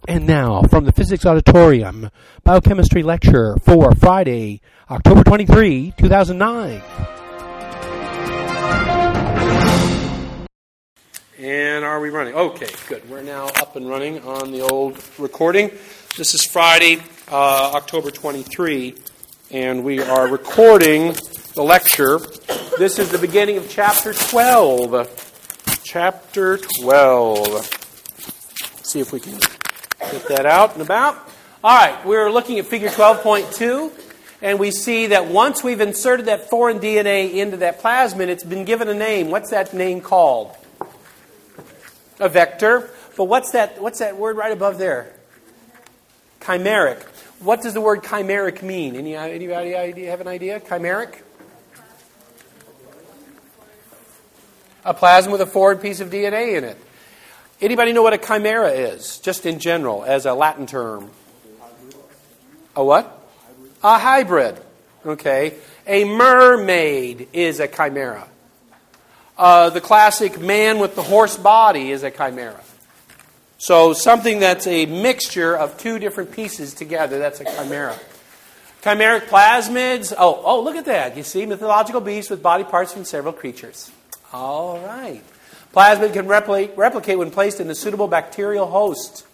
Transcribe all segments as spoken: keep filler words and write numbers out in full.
And now, from the Physics Auditorium, Biochemistry Lecture for Friday, October twenty-third, two thousand nine. And are we running? Okay, good. We're now up and running on the old recording. This is Friday, uh, October twenty-third, and we are recording the lecture. This is the beginning of Chapter twelve. Chapter twelve. Let's see if we can get that out and about. All right, we're looking at Figure twelve point two, and we see that once we've inserted that foreign D N A into that plasmid, it's been given a name. What's that name called? A vector. But what's that, what's that word right above there? Chimeric. What does the word chimeric mean? Any, anybody idea, have an idea? Chimeric? A plasmid with a foreign piece of D N A in it. Anybody know what a chimera is, just in general, as a Latin term? A what? A hybrid. Okay. A mermaid is a chimera. Uh, the classic man with the horse body is a chimera. So something that's a mixture of two different pieces together, that's a chimera. Chimeric plasmids, oh, oh, look at that. You see, mythological beasts with body parts from several creatures. All right. Plasmid can replicate, replicate when placed in a suitable bacterial host.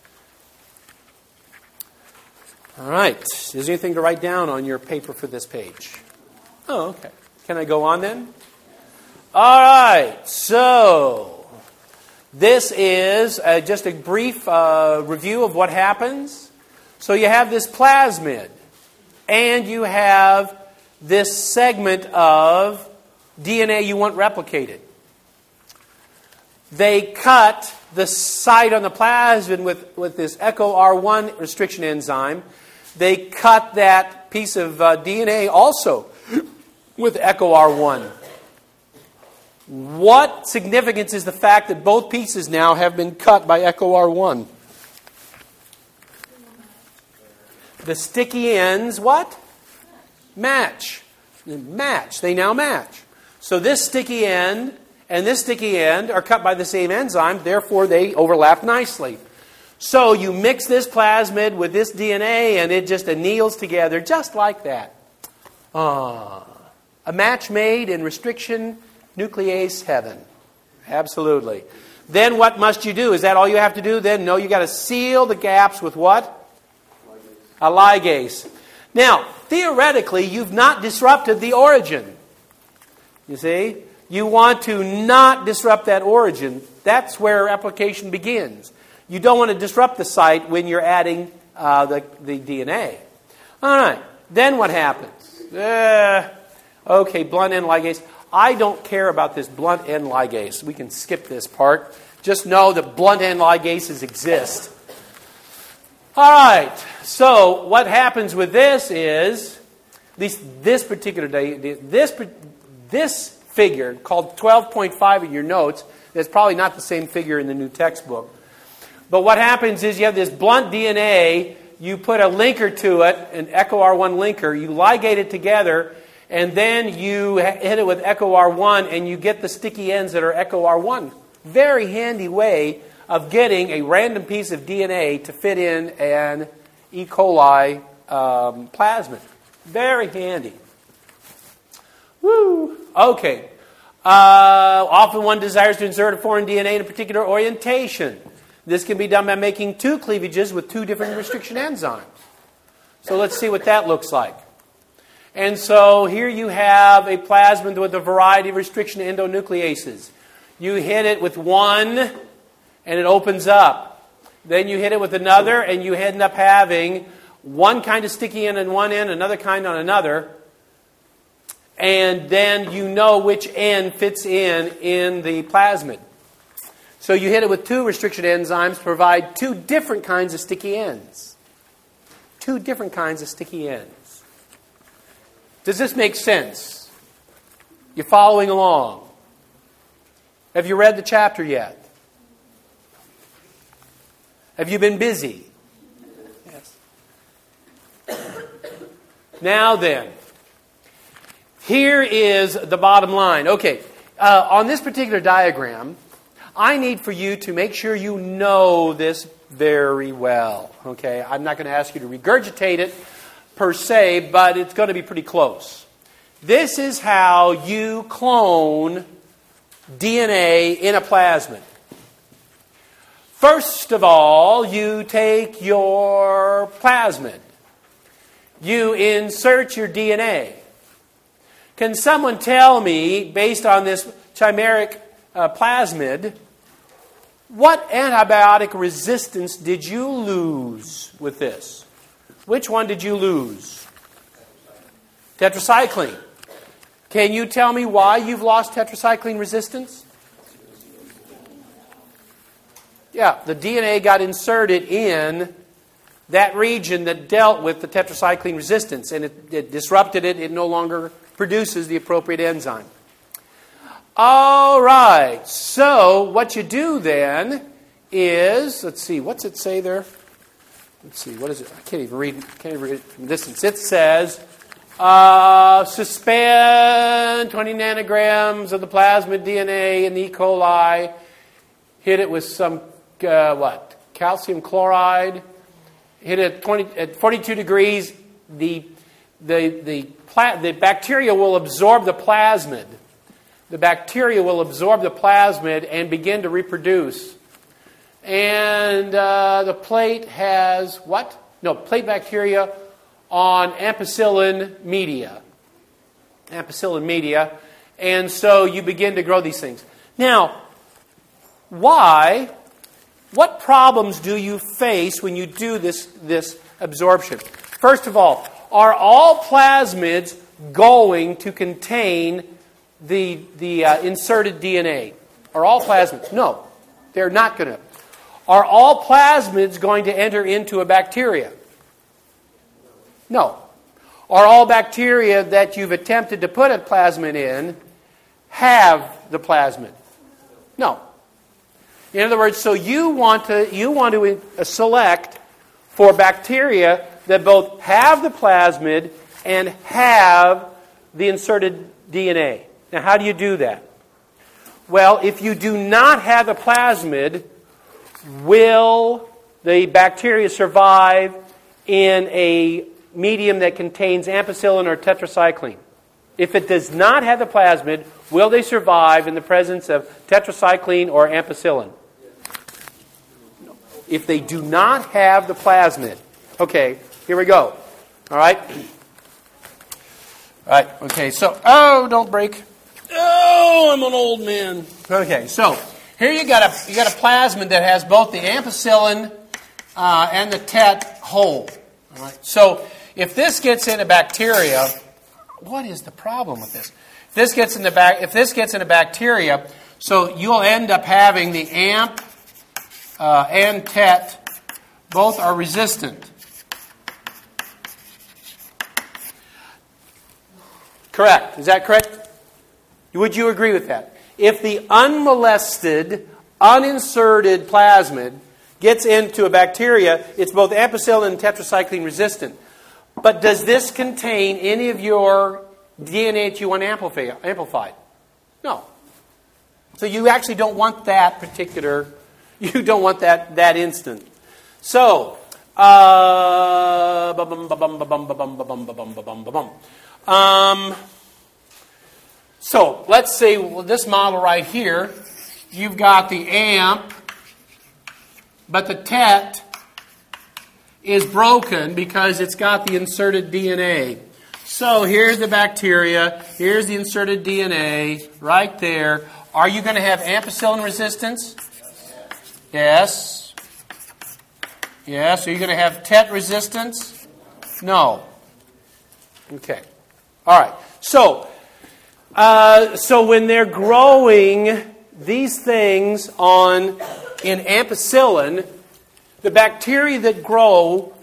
All right. Is there anything to write down on your paper for this page? Oh, okay. Can I go on then? All right. So, this is uh, just a brief uh, review of what happens. So you have this plasmid, and you have this segment of D N A you want replicated. They cut the site on the plasmid with, with this Echo R one restriction enzyme. They cut that piece of uh, D N A also with Echo R one. What significance is the fact that both pieces now have been cut by Echo R one? The sticky ends, what? Match. Match. They now match. So this sticky end and this sticky end are cut by the same enzyme, therefore they overlap nicely. So you mix this plasmid with this D N A and it just anneals together just like that. Ah, a match made in restriction nuclease heaven. Absolutely. Then what must you do? Is that all you have to do? Then no, you got to seal the gaps with what? A ligase. Now, theoretically, you've not disrupted the origin. You see? You want to not disrupt that origin. That's where application begins. You don't want to disrupt the site when you're adding uh, the, the D N A. All right. Then what happens? Uh, okay, blunt end ligase. I don't care about this blunt end ligase. We can skip this part. Just know that blunt end ligases exist. All right. So what happens with this is, at least this particular day, this this figure called twelve point five in your notes. That's probably not the same figure in the new textbook. But what happens is you have this blunt D N A, you put a linker to it, an Echo R one linker, you ligate it together, and then you hit it with Echo R one and you get the sticky ends that are Echo R one. Very handy way of getting a random piece of D N A to fit in an E. coli um, plasmid. Very handy. Woo! Okay. Uh, often one desires to insert a foreign D N A in a particular orientation. This can be done by making two cleavages with two different restriction enzymes. So let's see what that looks like. And so here you have a plasmid with a variety of restriction endonucleases. You hit it with one, and it opens up. Then you hit it with another, and you end up having one kind of sticky end on one end, another kind on another. And then you know which end fits in in the plasmid. So you hit it with two restriction enzymes, provide two different kinds of sticky ends. Two different kinds of sticky ends. Does this make sense? You following along? Have you read the chapter yet? Have you been busy? Yes. Now then, here is the bottom line. Okay, uh, on this particular diagram, I need for you to make sure you know this very well. Okay, I'm not going to ask you to regurgitate it per se, but it's going to be pretty close. This is how you clone D N A in a plasmid. First of all, you take your plasmid. You insert your D N A. Can someone tell me, based on this chimeric uh, plasmid, what antibiotic resistance did you lose with this? Which one did you lose? Tetracycline. Can you tell me why you've lost tetracycline resistance? Yeah, the D N A got inserted in that region that dealt with the tetracycline resistance, and it, it disrupted it. It no longer produces the appropriate enzyme. All right, so what you do then is, let's see, what's it say there? Let's see, what is it? I can't even read, can't even read it from distance. It says, uh, suspend twenty nanograms of the plasmid D N A in the E. coli, hit it with some, uh, what, calcium chloride, hit it at, twenty, at forty-two degrees, the, the, the, pla- the bacteria will absorb the plasmid. The bacteria will absorb the plasmid and begin to reproduce. And uh, the plate has what? No, plate bacteria on ampicillin media. Ampicillin media. And so you begin to grow these things. Now, why? What problems do you face when you do this, this absorption? First of all, are all plasmids going to contain the, the uh, inserted D N A? Are all plasmids? No, they're not going to. Are all plasmids going to enter into a bacteria? No. Are all bacteria that you've attempted to put a plasmid in have the plasmid? No. In other words, so you want to you want to select for bacteria that both have the plasmid and have the inserted D N A. Now, how do you do that? Well, if you do not have the plasmid, will the bacteria survive in a medium that contains ampicillin or tetracycline? If it does not have the plasmid, will they survive in the presence of tetracycline or ampicillin? If they do not have the plasmid. Okay, here we go. All right? All right, okay, so, oh, don't break. Oh, I'm an old man. Okay, so here you got a you got a plasmid that has both the ampicillin uh, and the tet whole. All right. So if this gets into bacteria, what is the problem with this? If this gets into bac- if this gets into bacteria, so you'll end up having the amp uh, and tet both are resistant. Correct. Is that correct? Would you agree with that? If the unmolested, uninserted plasmid gets into a bacteria, it's both ampicillin and tetracycline resistant. But does this contain any of your D N A that you want amplified? No. So you actually don't want that particular, you don't want that, that instant. So, uh, um, So, let's say well, this model right here, you've got the amp, but the tet is broken because it's got the inserted D N A. So, here's the bacteria, here's the inserted D N A, right there. Are you going to have ampicillin resistance? Yes. Yes. Are you going to have tet resistance? No. Okay. All right. So, Uh, so when they're growing these things on in ampicillin, the bacteria that grow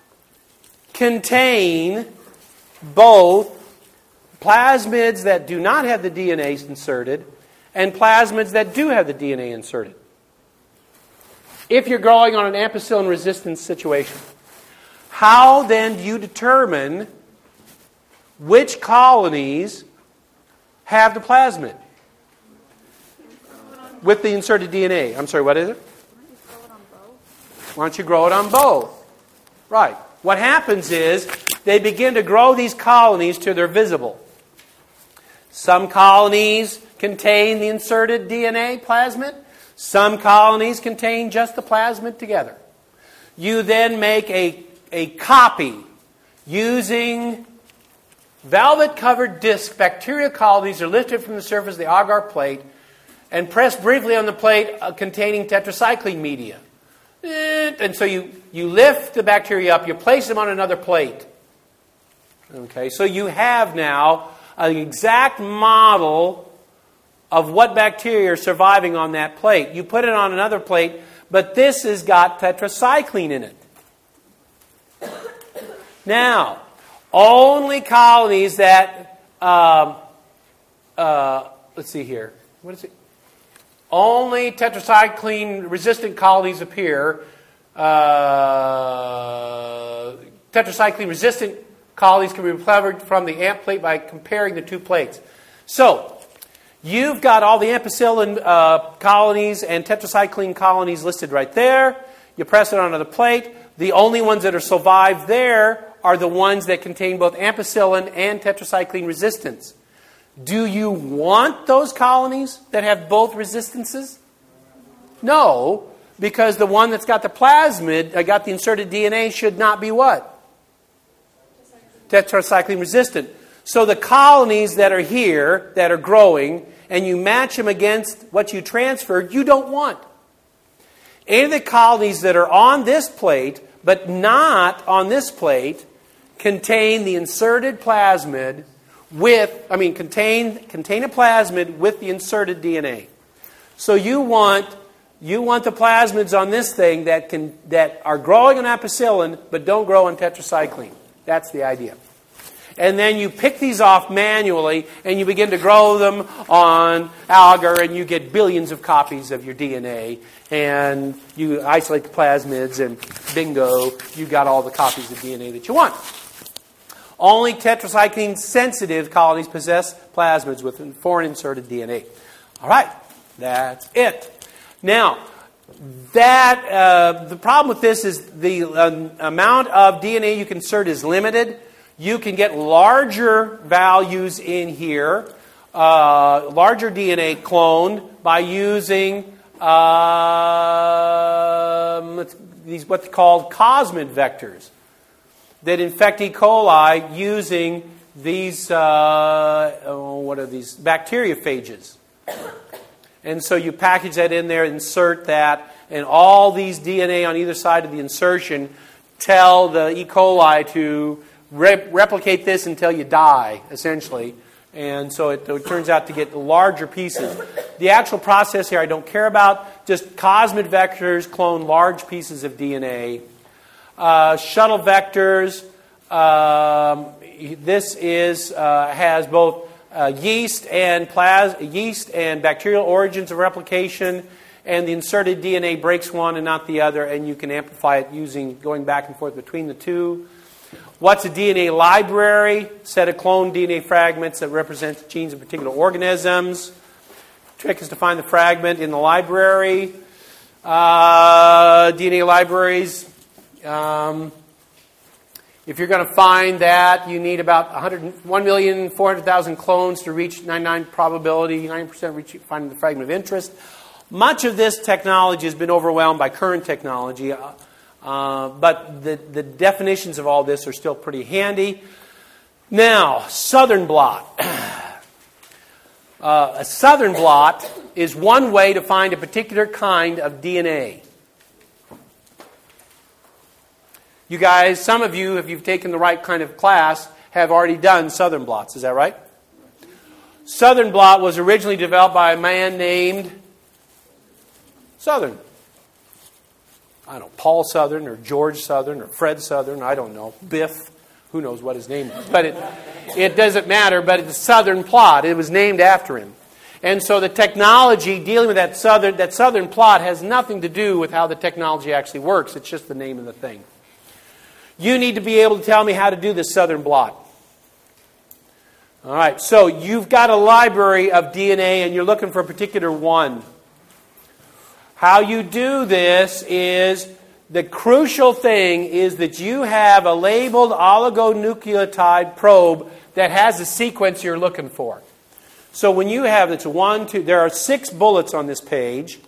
contain both plasmids that do not have the D N A inserted and plasmids that do have the D N A inserted. If you're growing on an ampicillin resistance situation, how then do you determine which colonies have the plasmid with the inserted D N A? I'm sorry, what is it? Why don't you grow it on both? Right. What happens is they begin to grow these colonies till they're visible. Some colonies contain the inserted D N A plasmid. Some colonies contain just the plasmid together. You then make a, a copy using velvet-covered disc. Bacterial colonies are lifted from the surface of the agar plate and pressed briefly on the plate uh, containing tetracycline media. And so you, you lift the bacteria up, you place them on another plate. Okay, so you have now an exact model of what bacteria are surviving on that plate. You put it on another plate, but this has got tetracycline in it. Now, only colonies that, um, uh, let's see here, what is it? Only tetracycline-resistant colonies appear. Uh, tetracycline-resistant colonies can be recovered from the amp plate by comparing the two plates. So, you've got all the ampicillin uh, colonies and tetracycline colonies listed right there. You press it onto the plate. The only ones that are survived there are the ones that contain both ampicillin and tetracycline resistance. Do you want those colonies that have both resistances? No, because the one that's got the plasmid, uh, got the inserted D N A, should not be what? Tetracycline resistant. So the colonies that are here, that are growing, and you match them against what you transferred, you don't want. Any of the colonies that are on this plate, but not on this plate, contain the inserted plasmid with, I mean, contain contain a plasmid with the inserted D N A. So you want you want the plasmids on this thing that can that are growing on ampicillin but don't grow on tetracycline. That's the idea. And then you pick these off manually and you begin to grow them on agar, and you get billions of copies of your D N A, and you isolate the plasmids, and bingo, you got all the copies of D N A that you want. Only tetracycline-sensitive colonies possess plasmids with foreign inserted D N A. All right, that's it. Now, that uh, the problem with this is the uh, amount of D N A you can insert is limited. You can get larger values in here, uh, larger D N A cloned by using uh, these what's called cosmid vectors that infect E. coli using these, uh, oh, what are these, bacteriophages. And so you package that in there, insert that, and all these D N A on either side of the insertion tell the E. coli to re- replicate this until you die, essentially. And so it, it turns out to get larger pieces. The actual process here I don't care about. Just cosmid vectors clone large pieces of D N A. Uh, shuttle vectors. Um, this is uh, has both uh, yeast and plas- yeast and bacterial origins of replication, and the inserted D N A breaks one and not the other, and you can amplify it using going back and forth between the two. What's a D N A library? Set of cloned D N A fragments that represent genes of particular organisms. Trick is to find the fragment in the library. Uh, D N A libraries. Um, if you're going to find that, you need about one million four hundred thousand clones to reach ninety-nine probability, ninety percent reach finding the fragment of interest. Much of this technology has been overwhelmed by current technology, uh, uh, but the, the definitions of all this are still pretty handy. Now, Southern blot. uh, a Southern blot is one way to find a particular kind of D N A. You guys, some of you, if you've taken the right kind of class, have already done Southern blots. Is that right? Southern blot was originally developed by a man named Southern. I don't know, Paul Southern or George Southern or Fred Southern. I don't know. Biff. Who knows what his name is. But it, it doesn't matter. But it's a Southern plot. It was named after him. And so the technology dealing with that Southern, that Southern plot has nothing to do with how the technology actually works. It's just the name of the thing. You need to be able to tell me how to do this Southern blot. All right, so you've got a library of D N A and you're looking for a particular one. How you do this is The crucial thing is that you have a labeled oligonucleotide probe that has the sequence you're looking for. So when you have, it's one, two, there are six bullets on this page.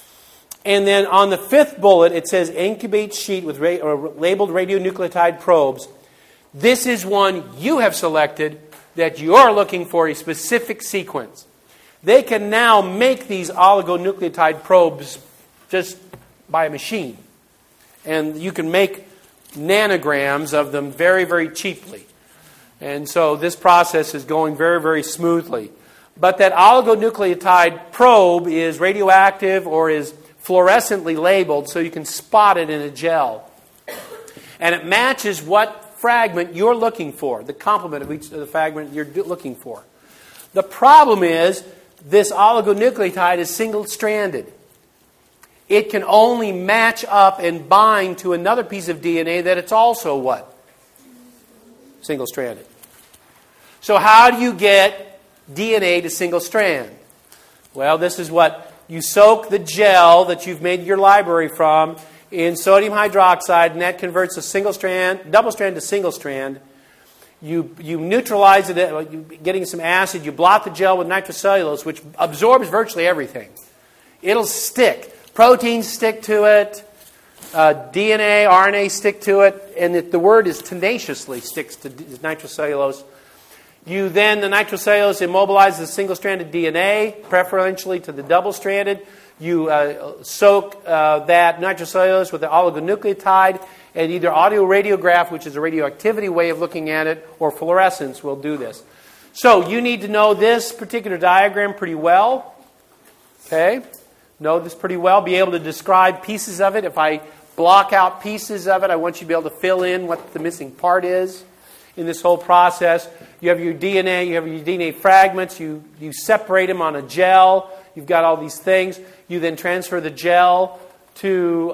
And then on the fifth bullet, it says incubate sheet with ra- or labeled radionucleotide probes. This is one you have selected that you're looking for a specific sequence. They can now make these oligonucleotide probes just by a machine. And you can make nanograms of them very, very cheaply. And so this process is going very, very smoothly. But that oligonucleotide probe is radioactive or is fluorescently labeled so you can spot it in a gel. And it matches what fragment you're looking for, the complement of each of the fragment you're looking for. The problem is this oligonucleotide is single-stranded. It can only match up and bind to another piece of D N A that it's also what? Single-stranded. So how do you get D N A to single strand? Well, this is what you soak the gel that you've made your library from in sodium hydroxide, and that converts a single strand, double strand to single strand. You you neutralize it, getting some acid. You blot the gel with nitrocellulose, which absorbs virtually everything. It'll stick. Proteins stick to it. Uh, D N A, R N A stick to it, and it, the word is tenaciously sticks to nitrocellulose. You then, the nitrocellulose immobilizes the single-stranded D N A, preferentially to the double-stranded. You uh, soak uh, that nitrocellulose with the oligonucleotide, and either autoradiograph, which is a radioactivity way of looking at it, or fluorescence will do this. So you need to know this particular diagram pretty well. Okay? Know this pretty well. Be able to describe pieces of it. If I block out pieces of it, I want you to be able to fill in what the missing part is in this whole process. You have your D N A, you have your D N A fragments, you, you separate them on a gel, you've got all these things. You then transfer the gel to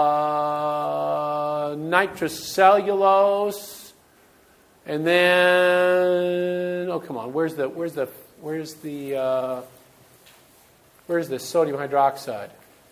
uh, nitrocellulose, and then, oh come on, where's the, where's the, where's the, uh, where's the sodium hydroxide?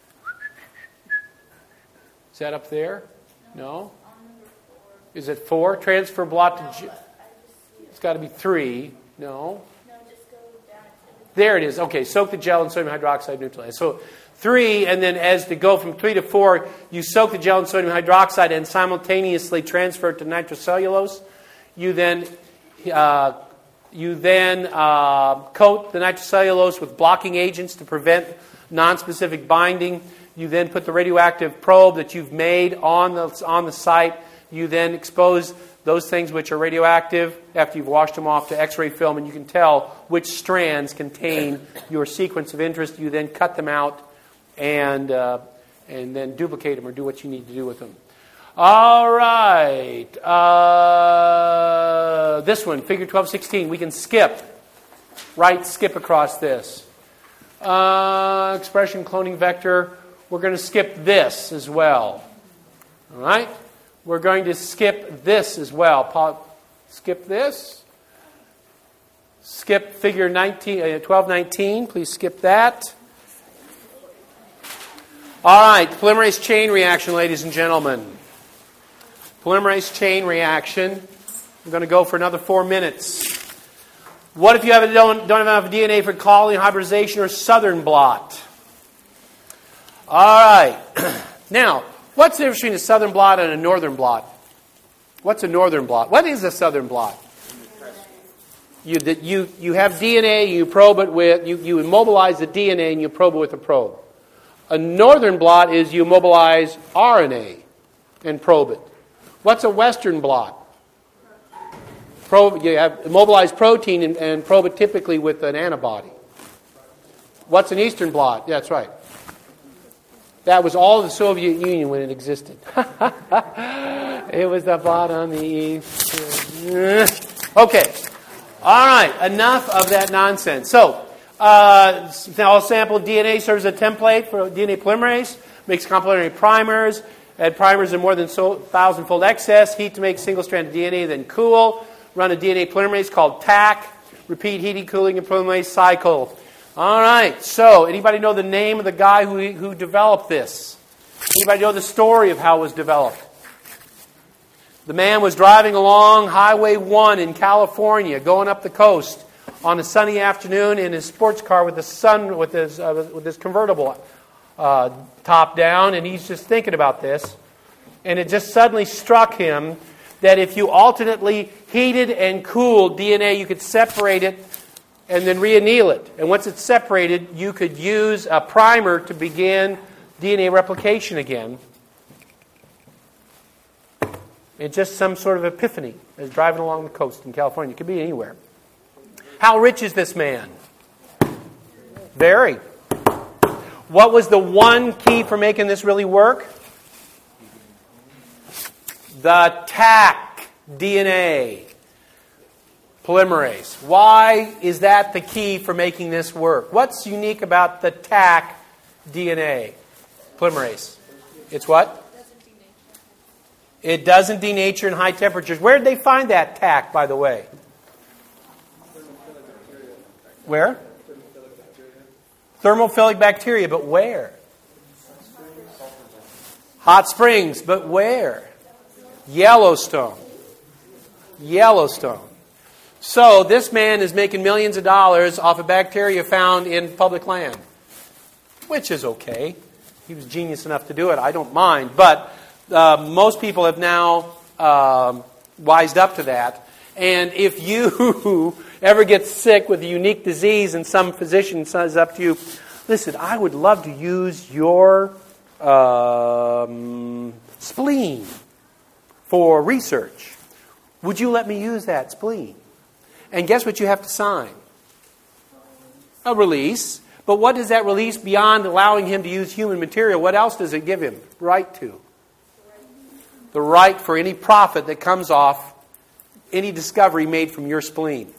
Is that up there? No? Is it four? Transfer blot to gel. It's got to be three. No. No, just go down to There it is. Okay, soak the gel in sodium hydroxide neutralize. So three, and then as to go from three to four, you soak the gel in sodium hydroxide and simultaneously transfer it to nitrocellulose. You then uh, you then uh, coat the nitrocellulose with blocking agents to prevent nonspecific binding. You then put the radioactive probe that you've made on the on the site. You then expose those things which are radioactive after you've washed them off to X-ray film, and you can tell which strands contain your sequence of interest. You then cut them out and uh, and then duplicate them or do what you need to do with them. All right. Uh, this one, figure twelve sixteen, we can skip. Right, skip across this. Uh, expression cloning vector, we're going to skip this as well. All right? We're going to skip this as well. Pa- skip this. Skip figure nineteen, uh, twelve nineteen. Please skip that. All right. Polymerase chain reaction, ladies and gentlemen. Polymerase chain reaction. I'm going to go for another four minutes. What if you have, don't, don't have enough D N A for colony hybridization or southern blot? All right. Now, what's the difference between a southern blot and a northern blot? What's a northern blot? What is a southern blot? You you you have D N A, you probe it with, you, you immobilize the D N A and you probe it with a probe. A northern blot is you immobilize R N A and probe it. What's a western blot? Probe, you have immobilized protein and, and probe it typically with an antibody. What's an eastern blot? Yeah, that's right. That was all of the Soviet Union when it existed. It was the blot on the east. Okay. All right. Enough of that nonsense. So, uh, now a sample of D N A serves as a template for D N A polymerase. Makes complementary primers. Add primers in more than one thousand fold excess. Heat to make single-stranded D N A, then cool. Run a D N A polymerase called T A C. Repeat heating, cooling, and polymerase cycle. All right. So, anybody know the name of the guy who who developed this? Anybody know the story of how it was developed? The man was driving along Highway one in California, going up the coast on a sunny afternoon in his sports car with the sun with his uh, with his convertible uh, top down, and he's just thinking about this, and it just suddenly struck him that if you alternately heated and cooled D N A, you could separate it and then reanneal it. And once it's separated, you could use a primer to begin D N A replication again. It's just some sort of epiphany as driving along the coast in California. It could be anywhere. How rich is this man? Very. What was the one key for making this really work? The Taq D N A polymerase. Why is that the key for making this work? What's unique about the Taq D N A polymerase? It's what? It doesn't denature in high temperatures. Where did they find that Taq, by the way? Where? Thermophilic bacteria, but where? Hot Springs, but where? Yellowstone. Yellowstone. So this man is making millions of dollars off of bacteria found in public land, which is okay. He was genius enough to do it. I don't mind. But uh, most people have now um, wised up to that. And if you ever get sick with a unique disease and some physician says up to you, listen, I would love to use your um, spleen for research. Would you let me use that spleen? And guess what you have to sign? A release. But what does that release, beyond allowing him to use human material, what else does it give him right to? The right for any profit that comes off any discovery made from your spleen.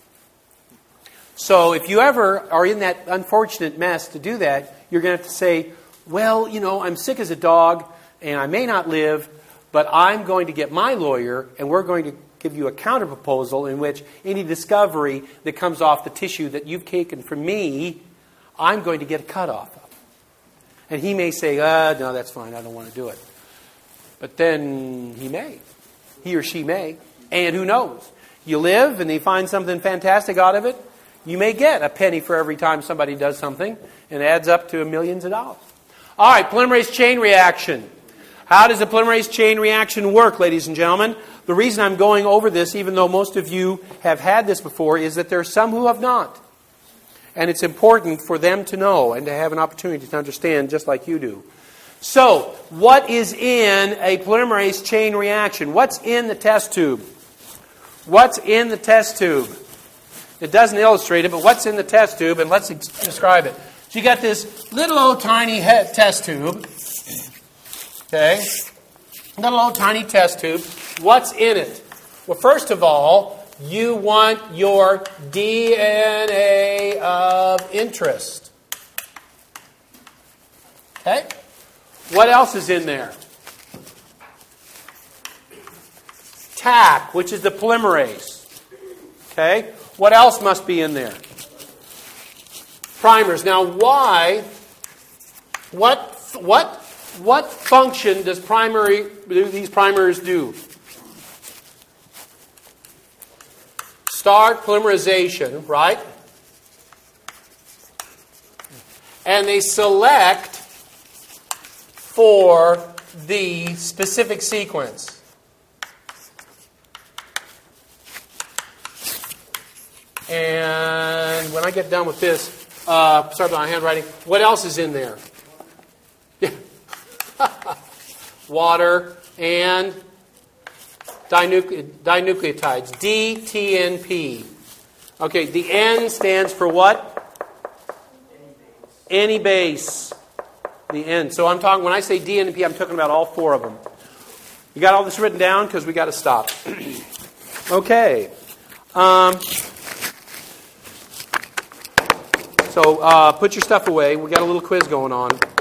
So if you ever are in that unfortunate mess to do that, you're going to have to say, well, you know, I'm sick as a dog and I may not live, but I'm going to get my lawyer and we're going to give you a counterproposal in which any discovery that comes off the tissue that you've taken from me, I'm going to get a cut off of. And he may say, uh, no, that's fine, I don't want to do it. But then he may. He or she may. And who knows? You live and they find something fantastic out of it, you may get a penny for every time somebody does something, and it adds up to millions of dollars. All right, polymerase chain reaction. How does a polymerase chain reaction work, ladies and gentlemen? The reason I'm going over this, even though most of you have had this before, is that there are some who have not. And it's important for them to know and to have an opportunity to understand just like you do. So, what is in a polymerase chain reaction? What's in the test tube? What's in the test tube? It doesn't illustrate it, but what's in the test tube? And let's ex- describe it. So you got this little old tiny he- test tube. Okay? Little old tiny test tube. What's in it? Well, first of all, you want your D N A of interest. Okay? What else is in there? Taq, which is the polymerase. Okay? What else must be in there? Primers. Now, why? What? What? What function does primary do these primers do? Start polymerization, right? And they select for the specific sequence. And when I get done with this, uh, sorry about my handwriting, what else is in there? Yeah. Water and dinucle- dinucleotides, D T N P. Okay, the N stands for what? Any base. The N. So I'm talking, when I say D N P, I'm talking about all four of them. You got all this written down? Because we got to stop. Okay. Um, so uh, put your stuff away. We got a little quiz going on.